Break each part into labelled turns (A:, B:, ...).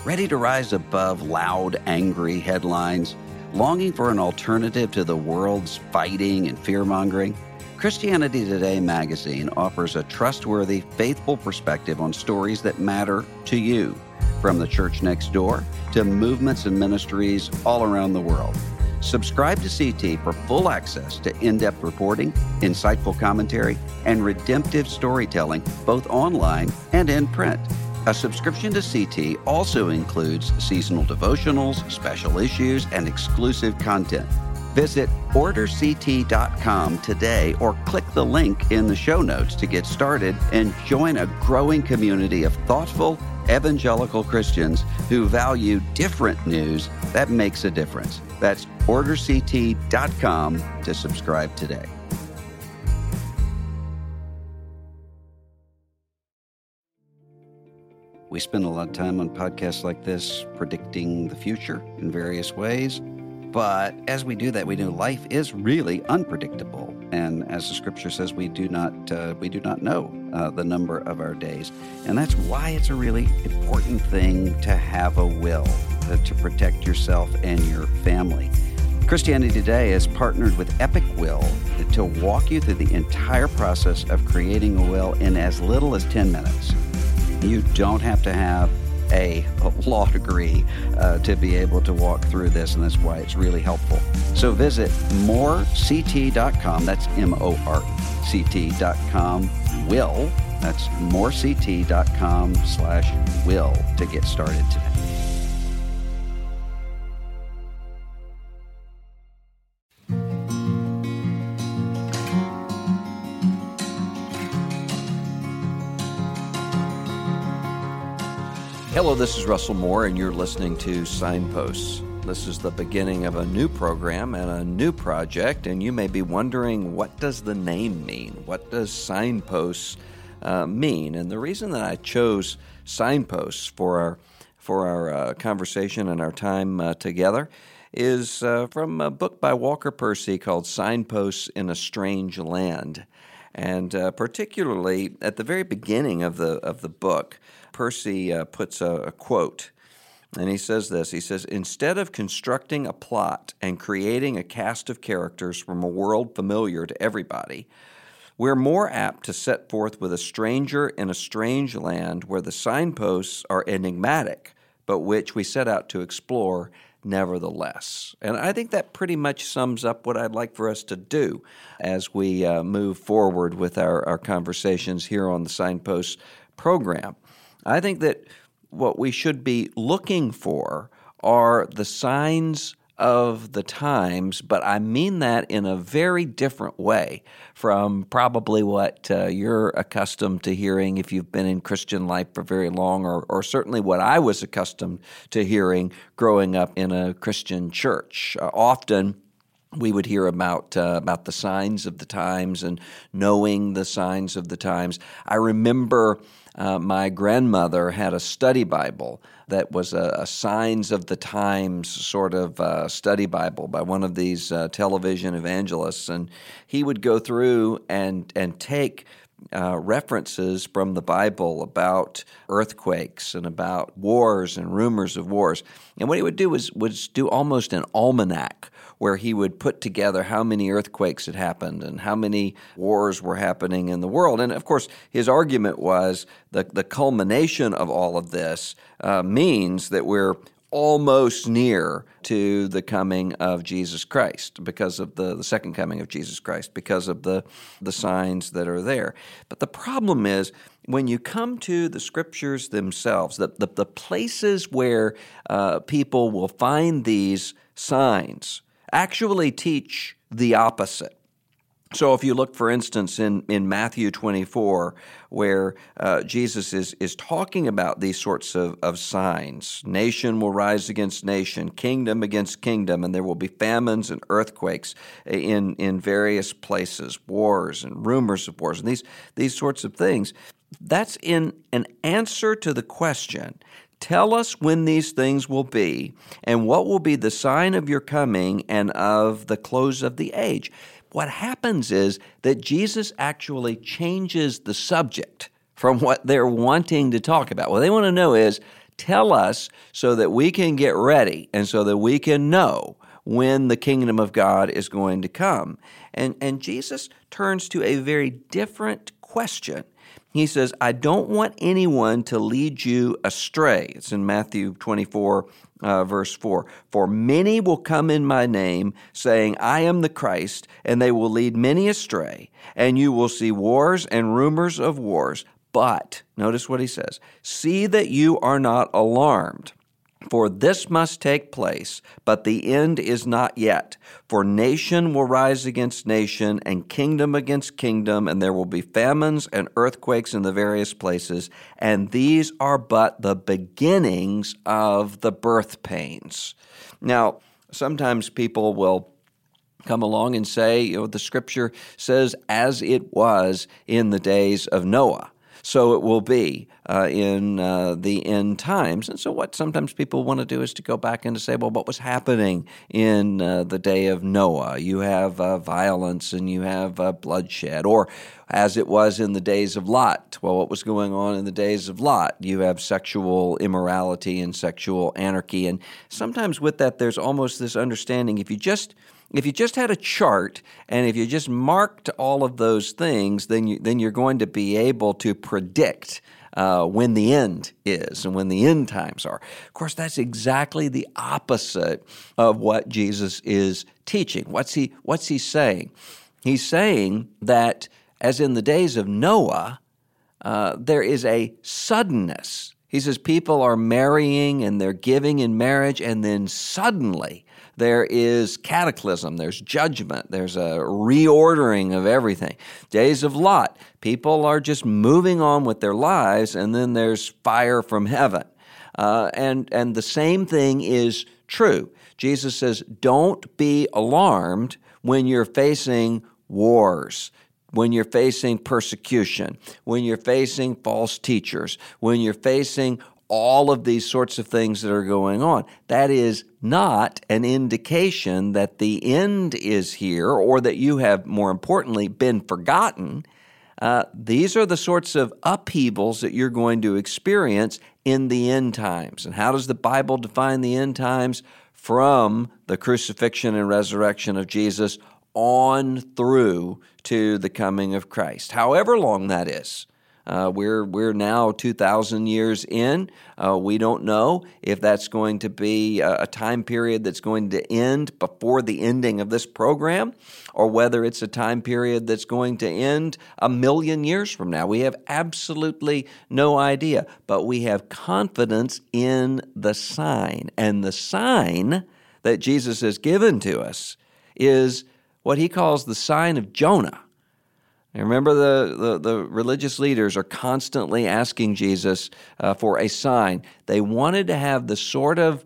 A: Ready to rise above loud, angry headlines? Longing for an alternative to the world's fighting and fear-mongering? Christianity Today magazine offers a trustworthy, faithful perspective on stories that matter to you, from the church next door to movements and ministries all around the world. Subscribe to CT for full access to in-depth reporting, insightful commentary, and redemptive storytelling, both online and in print. A subscription to CT also includes seasonal devotionals, special issues, and exclusive content. Visit orderct.com today or click the link in the show notes to get started and join a growing community of thoughtful evangelical Christians who value different news that makes a difference. That's orderct.com to subscribe today. We spend a lot of time on podcasts like this predicting the future in various ways. But as we do that, we know life is really unpredictable. And as the scripture says, we do not know the number of our days. And that's why it's a really important thing to have a will to protect yourself and your family. Christianity Today has partnered with Epic Will to walk you through the entire process of creating a will in as little as 10 minutes. You don't have to have a law degree to be able to walk through this, and that's why it's really helpful. So visit morect.com, that's morect.com, will, that's morect.com/will to get started today.
B: Hello, this is Russell Moore, and you're listening to Signposts. This is the beginning of a new program and a new project, and you may be wondering, what does the name mean? What does Signposts mean? And the reason that I chose Signposts for our conversation and our time together is from a book by Walker Percy called Signposts in a Strange Land. And particularly at the very beginning of the book, Percy puts a quote, and he says this. He says, "Instead of constructing a plot and creating a cast of characters from a world familiar to everybody, we're more apt to set forth with a stranger in a strange land where the signposts are enigmatic, but which we set out to explore nevertheless." And I think that pretty much sums up what I'd like for us to do as we move forward with our conversations here on the Signposts program. I think that what we should be looking for are the signs of the times, but I mean that in a very different way from probably what you're accustomed to hearing if you've been in Christian life for very long, or certainly what I was accustomed to hearing growing up in a Christian church. Often we would hear about the signs of the times and knowing the signs of the times. I remember my grandmother had a study Bible that was a Signs of the Times sort of study Bible by one of these television evangelists, and he would go through and take references from the Bible about earthquakes and about wars and rumors of wars. And what he would do was do almost an almanac, where he would put together how many earthquakes had happened and how many wars were happening in the world. And of course, his argument was the culmination of all of this means that we're almost near to the coming of Jesus Christ, because of the second coming of Jesus Christ, because of the signs that are there. But the problem is, when you come to the scriptures themselves, the places where people will find these signs actually teach the opposite. So if you look, for instance, in Matthew 24, where Jesus is talking about these sorts of signs, nation will rise against nation, kingdom against kingdom, and there will be famines and earthquakes in various places, wars and rumors of wars, and these sorts of things. That's in an answer to the question, tell us when these things will be, and what will be the sign of your coming and of the close of the age. What happens is that Jesus actually changes the subject from what they're wanting to talk about. What they want to know is, Tell us so that we can get ready and so that we can know when the kingdom of God is going to come. And Jesus turns to a very different question. He says, I don't want anyone to lead you astray. It's in Matthew 24, verse 4. For many will come in my name, saying, I am the Christ, and they will lead many astray. And you will see wars and rumors of wars. But, notice what he says, see that you are not alarmed. For this must take place, but the end is not yet. For nation will rise against nation, and kingdom against kingdom, and there will be famines and earthquakes in the various places, and these are but the beginnings of the birth pains. Now, sometimes people will come along and say, the Scripture says, as it was in the days of Noah, so it will be in the end times. And so what sometimes people want to do is to go back and to say, well, what was happening in the day of Noah? You have violence and you have bloodshed. Or as it was in the days of Lot. Well, what was going on in the days of Lot? You have sexual immorality and sexual anarchy. And sometimes with that, there's almost this understanding, if you just had a chart and if you just marked all of those things, then you're going to be able to predict when the end is and when the end times are. Of course, that's exactly the opposite of what Jesus is teaching. What's he saying? He's saying that as in the days of Noah, there is a suddenness. He says people are marrying and they're giving in marriage, and then suddenly there is cataclysm, there's judgment, there's a reordering of everything. Days of Lot, people are just moving on with their lives, and then there's fire from heaven. And the same thing is true. Jesus says, don't be alarmed when you're facing wars, when you're facing persecution, when you're facing false teachers, when you're facing all of these sorts of things that are going on. That is not an indication that the end is here or that you have, more importantly, been forgotten. These are the sorts of upheavals that you're going to experience in the end times. And how does the Bible define the end times? From the crucifixion and resurrection of Jesus on through to the coming of Christ, however long that is. We're now 2,000 years in. We don't know if that's going to be a time period that's going to end before the ending of this program, or whether it's a time period that's going to end 1,000,000 years from now. We have absolutely no idea, but we have confidence in the sign. And the sign that Jesus has given to us is what he calls the sign of Jonah. And remember, the religious leaders are constantly asking Jesus for a sign. They wanted to have the sort of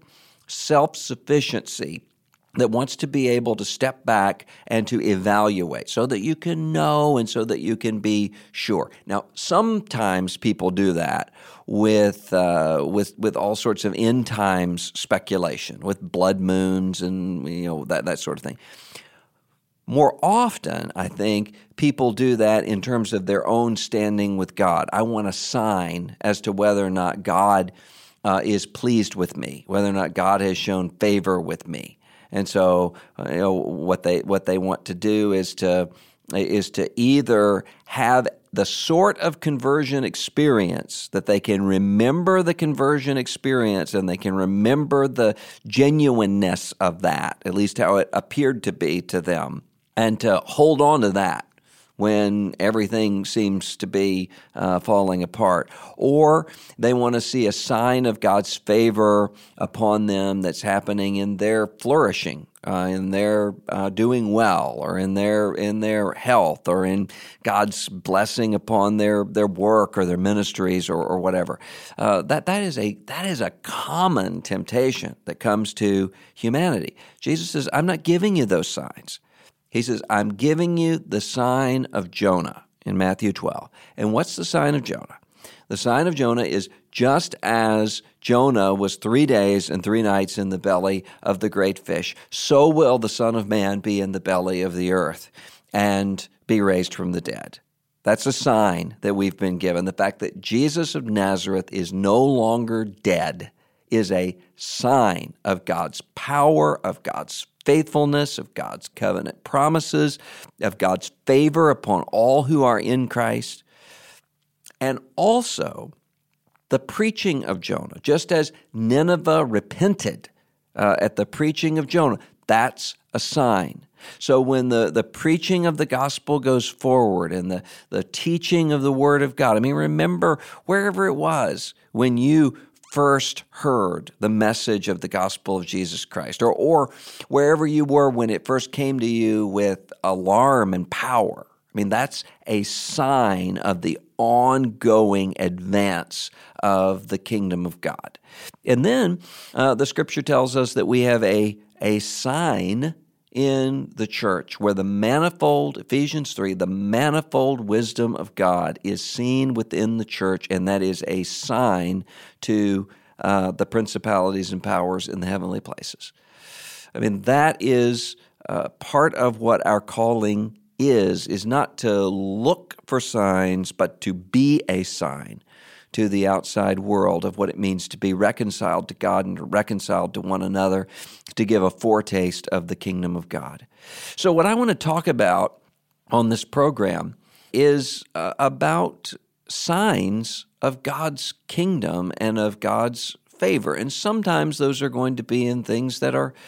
B: self-sufficiency that wants to be able to step back and to evaluate so that you can know and so that you can be sure. Now, sometimes people do that with all sorts of end times speculation, with blood moons and that sort of thing. More often, I think, people do that in terms of their own standing with God. I want a sign as to whether or not God is pleased with me, whether or not God has shown favor with me. And so, what they want to do is to either have the sort of conversion experience that they can remember the conversion experience and they can remember the genuineness of that, at least how it appeared to be to them, and to hold on to that when everything seems to be falling apart. Or they want to see a sign of God's favor upon them that's happening in their flourishing, in their doing well, or in their health, or in God's blessing upon their work or their ministries or whatever. That is a common temptation that comes to humanity. Jesus says, I'm not giving you those signs. He says, I'm giving you the sign of Jonah in Matthew 12. And what's the sign of Jonah? The sign of Jonah is just as Jonah was 3 days and 3 nights in the belly of the great fish, so will the Son of Man be in the belly of the earth and be raised from the dead. That's a sign that we've been given. The fact that Jesus of Nazareth is no longer dead is a sign of God's power, of God's faithfulness, of God's covenant promises, of God's favor upon all who are in Christ. And also, the preaching of Jonah, just as Nineveh repented at the preaching of Jonah, that's a sign. So when the preaching of the gospel goes forward and the teaching of the word of God, remember wherever it was when you first heard the message of the gospel of Jesus Christ, or wherever you were when it first came to you with alarm and power. That's a sign of the ongoing advance of the kingdom of God. And then the scripture tells us that we have a sign in the church where the manifold, Ephesians 3, the manifold wisdom of God is seen within the church, and that is a sign to the principalities and powers in the heavenly places. That is part of what our calling is not to look for signs, but to be a sign to the outside world of what it means to be reconciled to God and reconciled to one another, to give a foretaste of the kingdom of God. So what I want to talk about on this program is about signs of God's kingdom and of God's favor. And sometimes those are going to be in things that are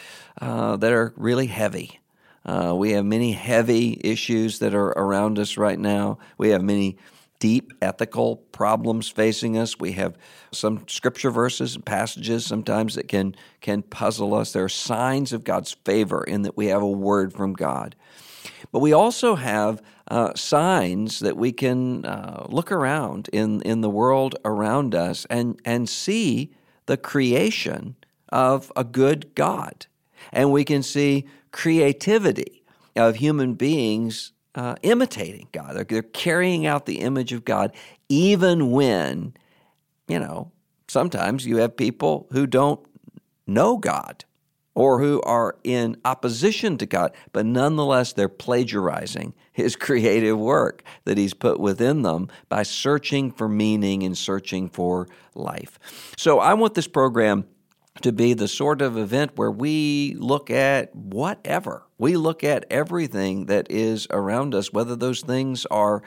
B: really heavy. We have many heavy issues that are around us right now. We have many deep ethical problems facing us. We have some scripture verses and passages sometimes that can puzzle us. There are signs of God's favor in that we have a word from God. But we also have signs that we can look around in the world around us and see the creation of a good God. And we can see creativity of human beings imitating God. They're carrying out the image of God, even when, sometimes you have people who don't know God or who are in opposition to God, but nonetheless they're plagiarizing His creative work that He's put within them by searching for meaning and searching for life. So I want this program to be the sort of event where we look at whatever. We look at everything that is around us, whether those things are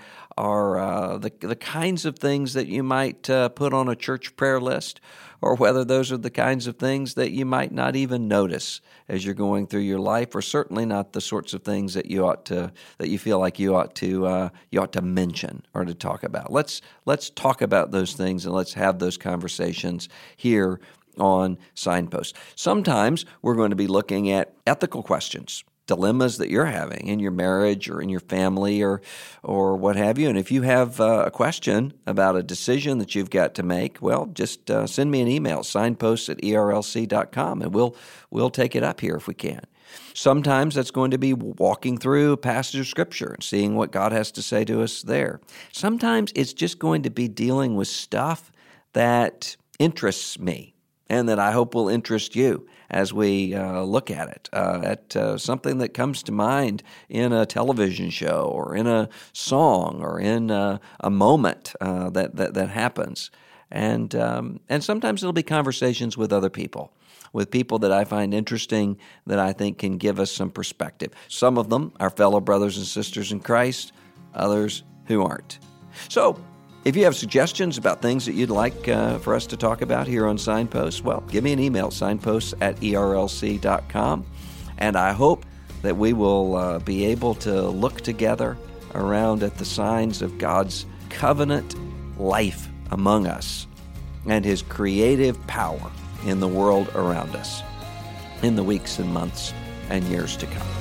B: the kinds of things that you might put on a church prayer list, or whether those are the kinds of things that you might not even notice as you're going through your life, or certainly not the sorts of things that you feel like you ought to mention or to talk about. Let's talk about those things and let's have those conversations here on Signpost. Sometimes we're going to be looking at ethical questions, dilemmas that you're having in your marriage or in your family or what have you. And if you have a question about a decision that you've got to make, well, just send me an email, signposts@erlc.com, and we'll take it up here if we can. Sometimes that's going to be walking through a passage of Scripture and seeing what God has to say to us there. Sometimes it's just going to be dealing with stuff that interests me and that I hope will interest you as we look at it, at something that comes to mind in a television show or in a song or in a moment that happens. And sometimes it'll be conversations with other people, with people that I find interesting, that I think can give us some perspective. Some of them are fellow brothers and sisters in Christ, others who aren't. So, if you have suggestions about things that you'd like for us to talk about here on Signposts, well, give me an email, signposts@erlc.com, and I hope that we will be able to look together around at the signs of God's covenant life among us and His creative power in the world around us in the weeks and months and years to come.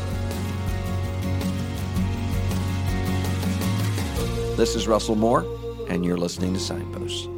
B: This is Russell Moore, and you're listening to Signposts.